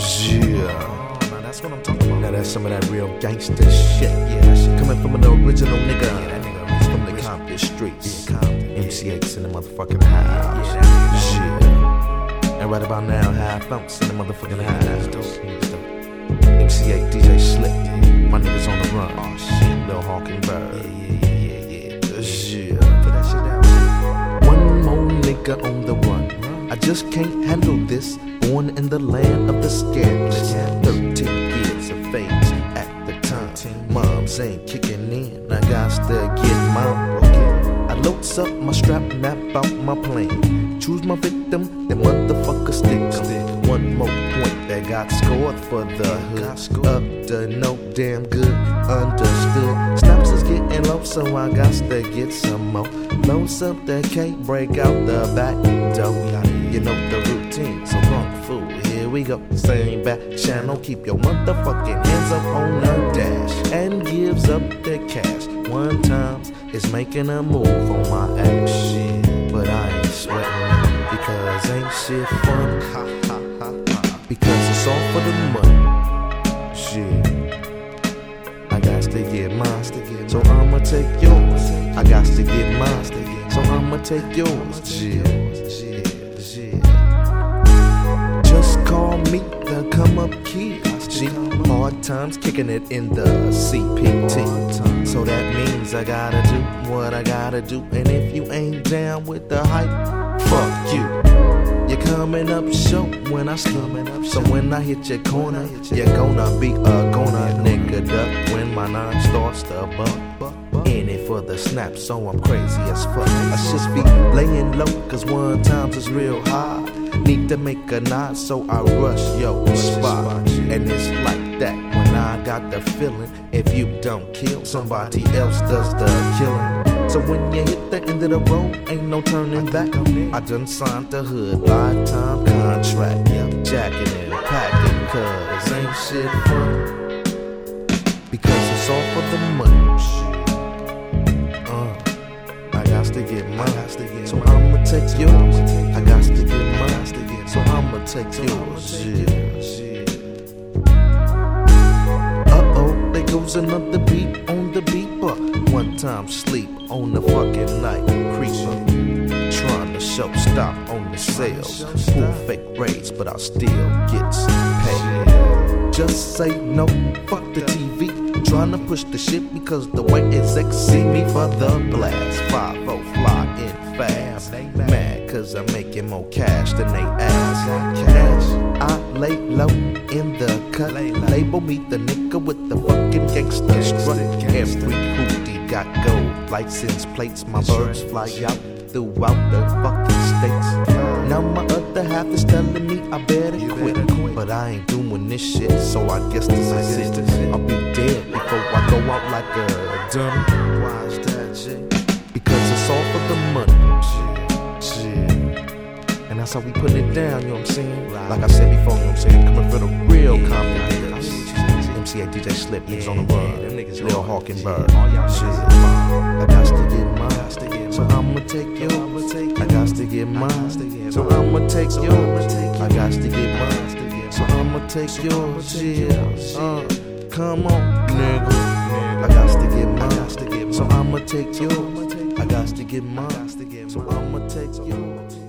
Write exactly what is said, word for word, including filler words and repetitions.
Yeah. Now that's what I'm talking about. Now that's some of that real gangster shit. Yeah, that shit coming from an original nigga. Yeah, that nigga from the Compton streets. Yeah, Compton. M C X in the motherfucking house. Yeah, that nigga. And right about now, Half Ounce in the motherfucking house. M C A, D J Slick. My niggas on the run. Oh shit, Lil Hawking Bird. Yeah, yeah, yeah, yeah, yeah. Yeah. Put that shit down. One more nigga on the run. I just can't handle this. Born in the land of the scandalous. Thirteen years of age at the time. Moms ain't kicking in. I got to get mine. I loads up my strap, map out my plan. Choose my victim, the motherfucker stick. One more point that got scored for the hood. Up to no damn good, understood. Snaps is getting low, so I got to get some more. Loads up the cake, break out the back door. You know the routine, so wrong fool. Here we go, same back channel. Keep your motherfucking hands up on the dash. And gives up the cash. One time is making a move on my ass. Shit, but I ain't sweating because ain't shit fun. Ha ha ha ha. Because it's all for the money. Shit, I got to get mine, so I'ma take yours. I got to get mine, so I'ma take yours. Shit, shit, shit. Just call me the come up kid. G, hard times kicking it in the C P T. So that means I gotta do what I gotta do. And if you ain't down with the hype, fuck you. You're coming up short when I coming up. So when I hit your corner, you're gonna be a goner. Nigga duck when my nine starts to buck. In it for the snap, so I'm crazy as fuck. I just be laying low, cause one times is real high. Need to make a nod, so I rush yo spot. And it's like that when I got the feeling. If you don't kill, somebody else does the killing. So when you hit the end of the road, ain't no turning back. I done signed the hood lifetime contract. Jacking and packing, cause ain't shit fun. Because it's all for the money. Uh, I got to get mine, so I'ma take yours. I got to get mine, so I'ma take yours. Yeah. Uh oh, there goes another beat on the beeper. One time sleep on the fucking night creeper. Trying to show stop on the sales. Pull fake rates, but I still gets paid. Just say no, fuck the T V. Trying to push the shit because the white execs see me for the blast. five oh fly in fast. Mad cause I'm making more cash than they ask. Cash, I lay low in the cut. Label me the nigga with the fucking gangster strut. Every hoodie got gold license plates. My birds fly out throughout the fucking states. Now my other half is telling me I better quit, but I ain't doing this shit, so I guess this is it. I'll be dead before I go out like a dummy. Why is that shit? Because it's all for the money. Shit, shit. And that's how we putting it down, you know what I'm saying? Like I said before, you know what I'm saying? Coming for the real Compton niggas. M C A, D J Slip, niggas on the run. Lil Hawking Bird. Shit. I got to get mine, so I'ma take yours. I got to get mine, so I'ma take yours. I got to get mine, so I'ma take yours. Yeah, uh, come on, nigga. I got to get mine, so I'ma take yours. I got to get mine, so I'ma take yours.